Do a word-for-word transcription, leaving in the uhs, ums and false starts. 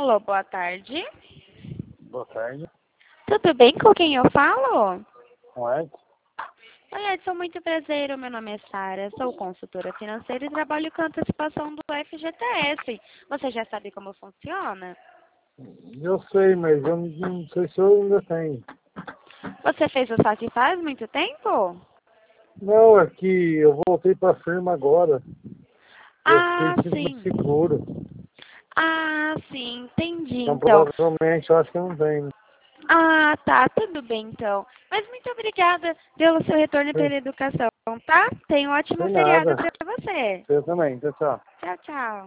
Alô, boa tarde. Boa tarde. Tudo bem com quem eu falo? Com Edson? Oi, Edson, muito prazer. Meu nome é Sara, sou consultora financeira e trabalho com antecipação do F G T S. Você já sabe como funciona? Eu sei, mas eu não sei se eu ainda tenho. Você fez o saque faz muito tempo? Não, é que eu voltei para a firma agora. Eu Ah, fiquei sem sim. seguro. Ah, sim, entendi, Então então. provavelmente eu acho que eu não tenho. Ah, tá, tudo bem, então. Mas muito obrigada pelo seu retorno e Sim, pela educação, tá? Tenha um ótimo sem feriado nada. para você. Você também, tchau, tchau. Tchau, tchau.